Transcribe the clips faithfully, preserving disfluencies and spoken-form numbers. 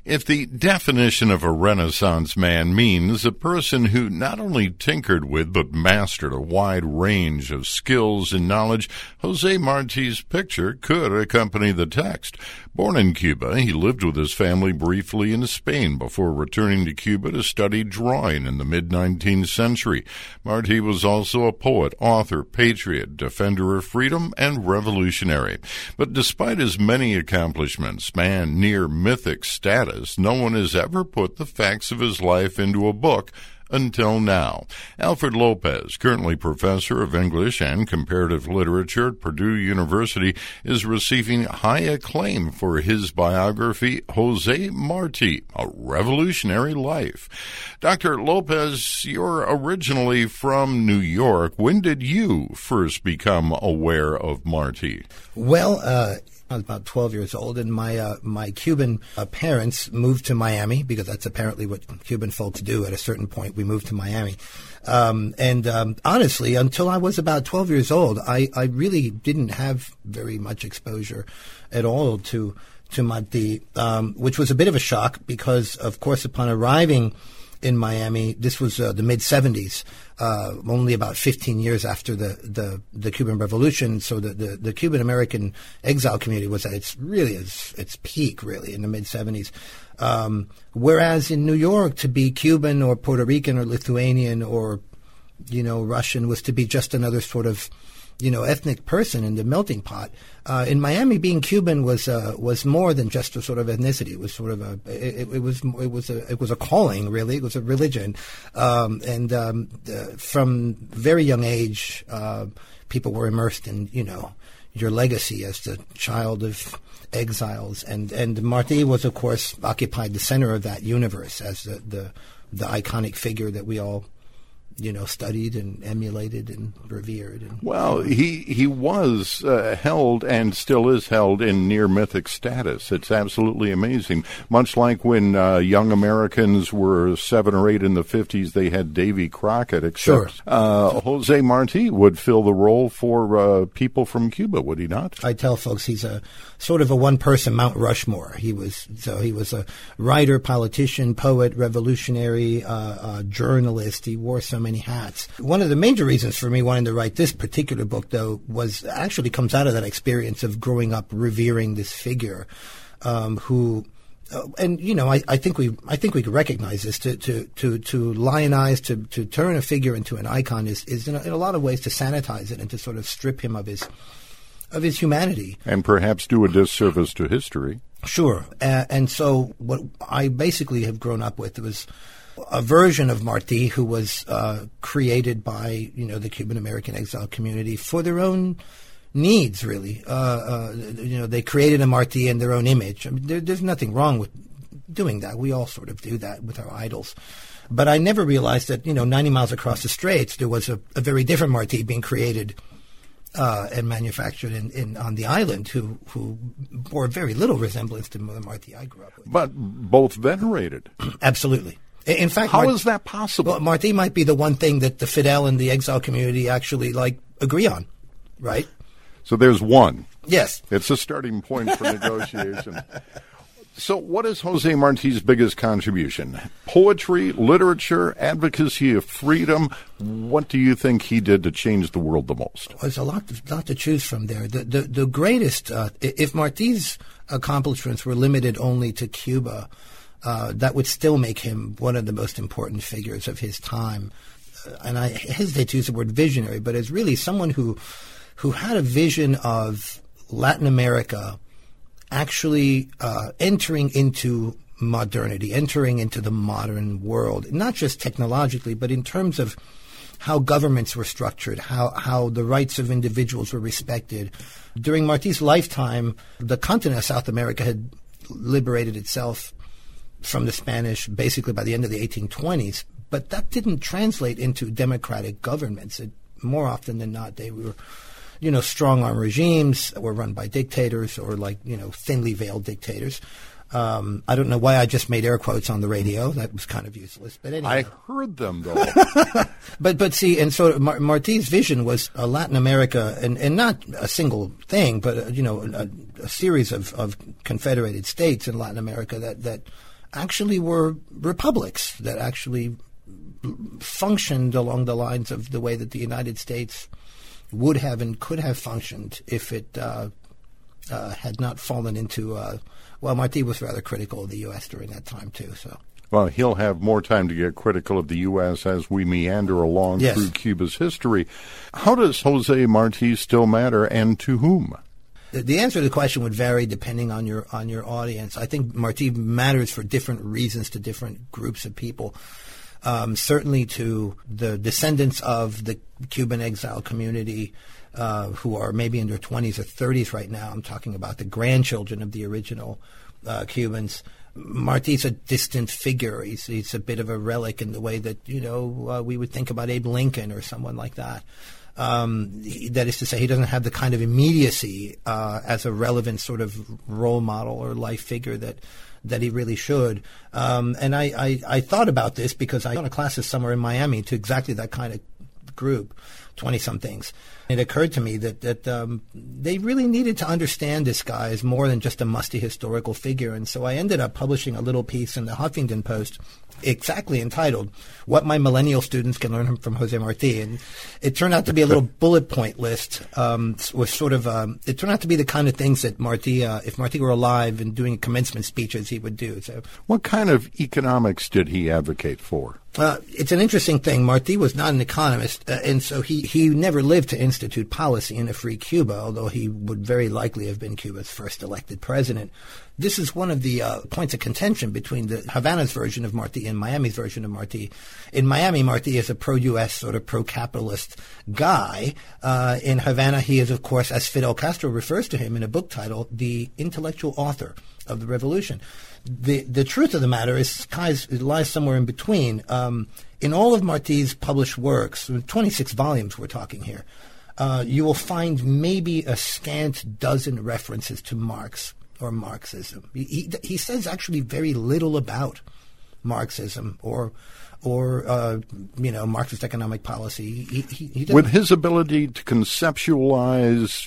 If the definition of a Renaissance man means a person who not only tinkered with but mastered a wide range of skills and knowledge, Jose Marti's picture could accompany the text. Born in Cuba, he lived with his family briefly in Spain before returning to Cuba to study drawing in the mid-nineteenth century. Marti was also a poet, author, patriot, defender of freedom, and revolutionary. But despite his many accomplishments, man near mythic status, no one has ever put the facts of his life into a book until now. Alfred Lopez, currently professor of English and comparative literature at Purdue University, is receiving high acclaim for his biography, Jose Marti, A Revolutionary Life. Doctor Lopez, you're originally from New York. When did you first become aware of Marti? Well, uh, I was about twelve years old, and my uh, my Cuban uh, parents moved to Miami, because that's apparently what Cuban folks do. At a certain point, we moved to Miami. Um, and um, honestly, until I was about twelve years old, I, I really didn't have very much exposure at all to to Marti, um, which was a bit of a shock because, of course, upon arriving in Miami, this was uh, the mid-seventies, uh, only about fifteen years after the, the, the Cuban Revolution. So the, the, the Cuban-American exile community was at its really its, its peak, really, in the mid-seventies. Um, whereas in New York, to be Cuban or Puerto Rican or Lithuanian or, you know, Russian was to be just another sort of, you know, ethnic person in the melting pot. Uh, in Miami, being Cuban was uh, was more than just a sort of ethnicity. It was sort of a it, it was it was a it was a calling, really. It was a religion, um, and um, uh, from very young age, uh, people were immersed in, you know, your legacy as the child of exiles, and and Marti was, of course, occupied the center of that universe as the the, the iconic figure that we all, you know, studied and emulated and revered. And, well, he he was uh, held and still is held in near mythic status. It's absolutely amazing. Much like when uh, young Americans were seven or eight in the fifties, they had Davy Crockett. Except, sure. Uh, Jose Marti would fill the role for uh, people from Cuba, would he not? I tell folks he's a sort of a one-person Mount Rushmore. He was so he was a writer, politician, poet, revolutionary, uh, uh, journalist. He wore some many hats. One of the major reasons for me wanting to write this particular book, though, was actually comes out of that experience of growing up revering this figure, um, who, uh, and you know, I, I think we, I think we could recognize this. To to to to lionize, to to turn a figure into an icon is is in a, in a lot of ways to sanitize it and to sort of strip him of his of his humanity, and perhaps do a disservice to history. Sure, uh, and so what I basically have grown up with was a version of Marti who was uh, created by, you know, the Cuban American exile community for their own needs, really. Uh, uh, you know, they created a Marti in their own image. I mean, there, there's nothing wrong with doing that. We all sort of do that with our idols. But I never realized that, you know, ninety miles across the straits, there was a, a very different Marti being created uh, and manufactured in, in on the island who, who bore very little resemblance to the Marti I grew up with. But both venerated. Absolutely. In fact, how Mart- is that possible? Well, Marti might be the one thing that the Fidel and the exile community actually like agree on, right? So there's one. Yes, it's a starting point for negotiation. So, what is Jose Marti's biggest contribution? Poetry, literature, advocacy of freedom. What do you think he did to change the world the most? Well, there's a lot, lot to choose from there. The the, the greatest, uh, if Marti's accomplishments were limited only to Cuba, Uh, that would still make him one of the most important figures of his time. Uh, and I hesitate to use the word visionary, but as really someone who who had a vision of Latin America actually uh, entering into modernity, entering into the modern world, not just technologically, but in terms of how governments were structured, how, how the rights of individuals were respected. During Marti's lifetime, the continent of South America had liberated itself from the Spanish basically by the end of the eighteen twenties, but that didn't translate into democratic governments. It, more often than not, they were, you know, strong-arm regimes that were run by dictators or like, you know, thinly veiled dictators. Um, I don't know why I just made air quotes on the radio. That was kind of useless. But anyway. I heard them, though. but but see, and so Mar- Marti's vision was uh, Latin America, and, and not a single thing, but, uh, you know, a, a series of, of confederated states in Latin America that, that actually were republics that actually functioned along the lines of the way that the United States would have and could have functioned if it uh, uh, had not fallen into, uh, well, Martí was rather critical of the U S during that time, too. So, well, he'll have more time to get critical of the U S as we meander along yes. through Cuba's history. How does José Martí still matter, and to whom? The, the answer to the question would vary depending on your on your audience. I think Martí matters for different reasons to different groups of people. Um, certainly to the descendants of the Cuban exile community uh, who are maybe in their twenties or thirties right now. I'm talking about the grandchildren of the original uh, Cubans. Martí's a distant figure. He's, he's a bit of a relic in the way that, you know, uh, we would think about Abe Lincoln or someone like that. Um, he, that is to say, he doesn't have the kind of immediacy uh, as a relevant sort of role model or life figure that that he really should. Um, and I, I, I thought about this because I taught a class this summer in Miami to exactly that kind of group, twenty-somethings. It occurred to me that, that um, they really needed to understand this guy as more than just a musty historical figure. And so I ended up publishing a little piece in the Huffington Post exactly entitled, What My Millennial Students Can Learn from José Martí. And it turned out to be a little bullet point list, um, was sort of, um, it turned out to be the kind of things that Martí, uh, if Martí were alive and doing commencement speeches, he would do. So, what kind of economics did he advocate for? Uh, it's an interesting thing. Martí was not an economist, uh, and so he, he never lived to institute policy in a free Cuba, although he would very likely have been Cuba's first elected president. This is one of the uh, points of contention between the Havana's version of Martí and Miami's version of Martí. In Miami, Martí is a pro-U S, sort of pro-capitalist guy. Uh, in Havana, he is, of course, as Fidel Castro refers to him in a book titled, the intellectual author of the revolution. The the truth of the matter is, guys, it lies somewhere in between. Um, in all of Martí's published works, twenty-six volumes we're talking here, uh, you will find maybe a scant dozen references to Marx or Marxism. He, he, he says actually very little about Marxism or or uh, you know Marxist economic policy. He, he, he With his ability to conceptualize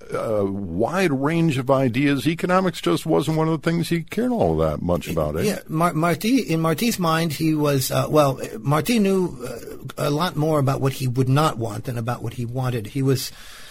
a wide range of ideas, economics just wasn't one of the things he cared all that much about. Eh? Yeah, Mar- Martí, in Martí's mind, he was, uh, well, Martí knew uh, a lot more about what he would not want than about what he wanted. He was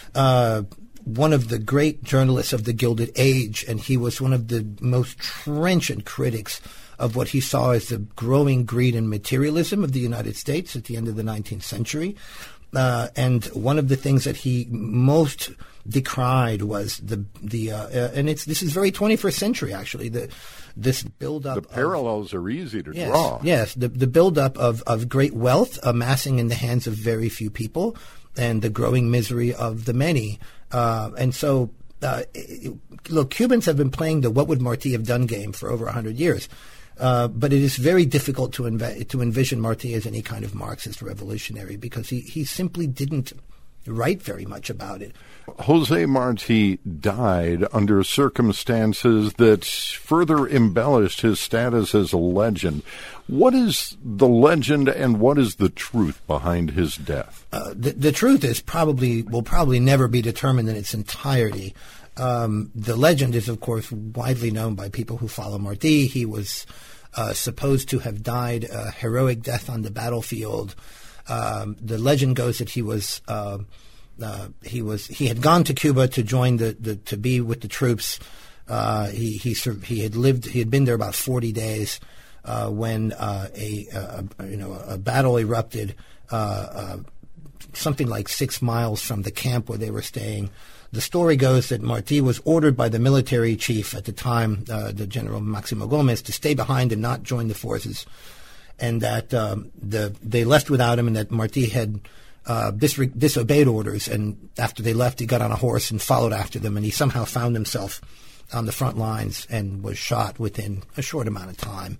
uh, one of the great journalists of the Gilded Age, and he was one of the most trenchant critics of what he saw as the growing greed and materialism of the United States at the end of the nineteenth century. Uh, and one of the things that he most decried was the the uh, uh, and it's this is very twenty-first century actually, the this buildup. The parallels of, are easy to yes, draw. Yes, the the buildup of of great wealth amassing in the hands of very few people, and the growing misery of the many. Uh, and so, uh, it, look, Cubans have been playing the "What would Martí have done" game for over a hundred years. Uh, but it is very difficult to env- to envision Martí as any kind of Marxist revolutionary because he, he simply didn't write very much about it. José Martí died under circumstances that further embellished his status as a legend. What is the legend and what is the truth behind his death? Uh, the, the truth is probably will probably never be determined in its entirety. Um, the legend is, of course, widely known by people who follow Martí. He was uh, supposed to have died a heroic death on the battlefield. Um, the legend goes that he was uh, uh, he was he had gone to Cuba to join the, the to be with the troops. Uh, he he he had lived he had been there about forty days uh, when uh, a, a you know a battle erupted uh, uh, something like six miles from the camp where they were staying. The story goes that Martí was ordered by the military chief at the time, uh, the General Máximo Gómez, to stay behind and not join the forces, and that um, the they left without him, and that Martí had uh, dis- disobeyed orders. And after they left, he got on a horse and followed after them, and he somehow found himself on the front lines and was shot within a short amount of time.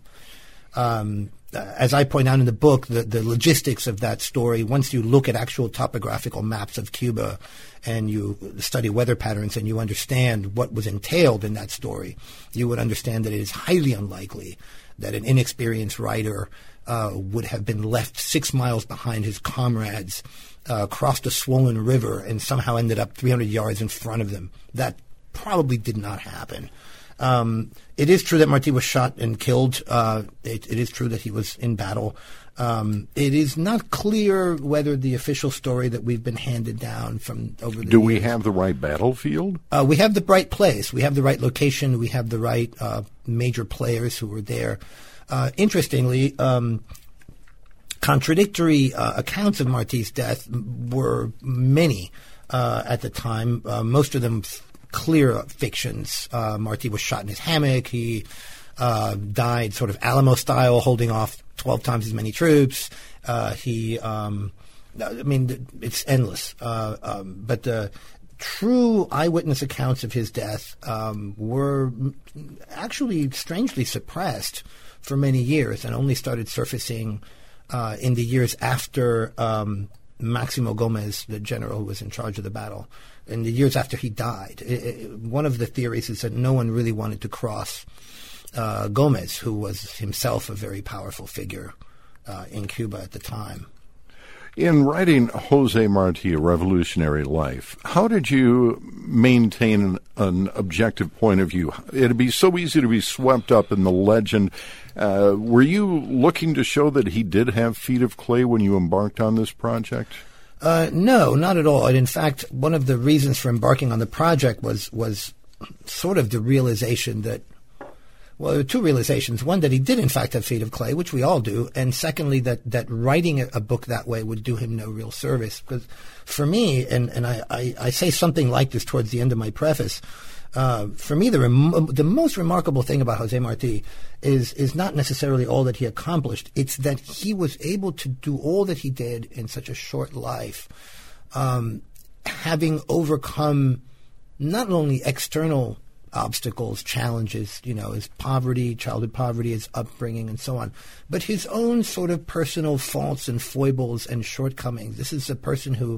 Um, as I point out in the book, the, the logistics of that story, once you look at actual topographical maps of Cuba and you study weather patterns and you understand what was entailed in that story, you would understand that it is highly unlikely that an inexperienced writer uh, would have been left six miles behind his comrades, uh, crossed a swollen river, and somehow ended up three hundred yards in front of them. That probably did not happen. Um, it is true that Martí was shot and killed. Uh, it, it is true that he was in battle. Um, it is not clear whether the official story that we've been handed down from over the Do years, we have the right battlefield? Uh, we have the right place. We have the right location. We have the right uh, major players who were there. Uh, interestingly, um, contradictory uh, accounts of Martí's death were many uh, at the time. Uh, most of them f- clear fictions. Uh, Martí was shot in his hammock. He uh, died sort of Alamo style, holding off twelve times as many troops. Uh, he, um, I mean, it's endless. Uh, um, but the true eyewitness accounts of his death um, were actually strangely suppressed for many years and only started surfacing uh, in the years after um, Máximo Gómez, the general who was in charge of the battle, in the years after he died. It, it, one of the theories is that no one really wanted to cross Uh, Gómez, who was himself a very powerful figure uh, in Cuba at the time. In writing José Martí, A Revolutionary Life, how did you maintain an, an objective point of view? It'd be so easy to be swept up in the legend. Uh, were you looking to show that he did have feet of clay when you embarked on this project? Uh, no, not at all. And in fact, one of the reasons for embarking on the project was was sort of the realization that Well, there were two realizations. One, that he did, in fact, have feet of clay, which we all do. And secondly, that, that writing a, a book that way would do him no real service. Because for me, and, and I, I, I say something like this towards the end of my preface, uh, for me, the, rem- the most remarkable thing about José Martí is, is not necessarily all that he accomplished. It's that he was able to do all that he did in such a short life, um, having overcome not only external obstacles, challenges, you know, his poverty, childhood poverty, his upbringing, and so on, but his own sort of personal faults and foibles and shortcomings. This is a person who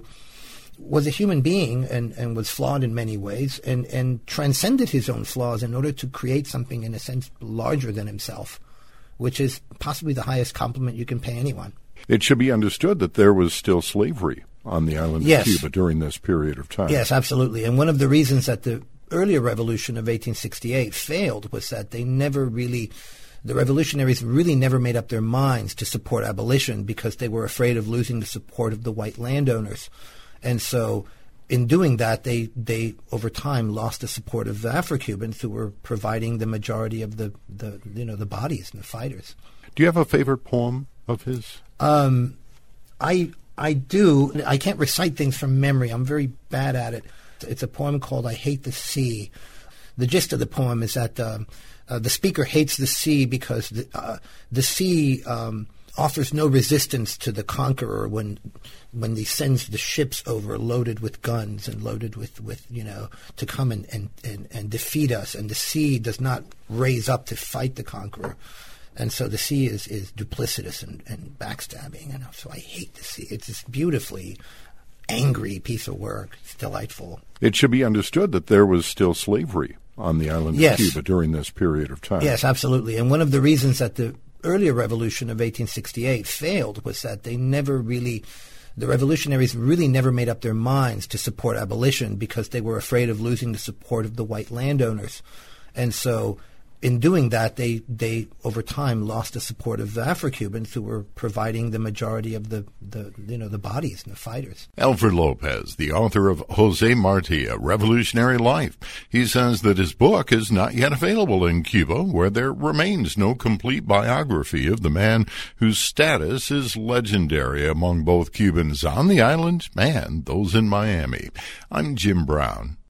was a human being and, and was flawed in many ways and, and transcended his own flaws in order to create something, in a sense, larger than himself, which is possibly the highest compliment you can pay anyone. It should be understood that there was still slavery on the island yes. of Cuba during this period of time. Yes, absolutely. And one of the reasons that the earlier revolution of eighteen sixty-eight failed was that they never really, the revolutionaries really never made up their minds to support abolition because they were afraid of losing the support of the white landowners. And so in doing that, they, they over time lost the support of the Afro-Cubans who were providing the majority of the, the you know, the bodies and the fighters. Do you have a favorite poem of his? Um, I, I do. I can't recite things from memory. I'm very bad at it. It's a poem called I Hate the Sea. The gist of the poem is that um, uh, the speaker hates the sea because the, uh, the sea um, offers no resistance to the conqueror when when he sends the ships over loaded with guns and loaded with, with you know, to come and, and, and, and defeat us. And the sea does not raise up to fight the conqueror. And so the sea is, is duplicitous and, and backstabbing. And so I hate the sea. It's this beautifully angry piece of work. It's delightful. It should be understood that there was still slavery on the island yes. of Cuba during this period of time. Yes, absolutely. And one of the reasons that the earlier revolution of eighteen sixty-eight failed was that they never really, the revolutionaries really never made up their minds to support abolition because they were afraid of losing the support of the white landowners. And so in doing that, they, they over time lost the support of the Afro-Cubans who were providing the majority of the, the you know the bodies and the fighters. Alfred Lopez, the author of José Martí, A Revolutionary Life. He says that his book is not yet available in Cuba, where there remains no complete biography of the man whose status is legendary among both Cubans on the island and those in Miami. I'm Jim Brown.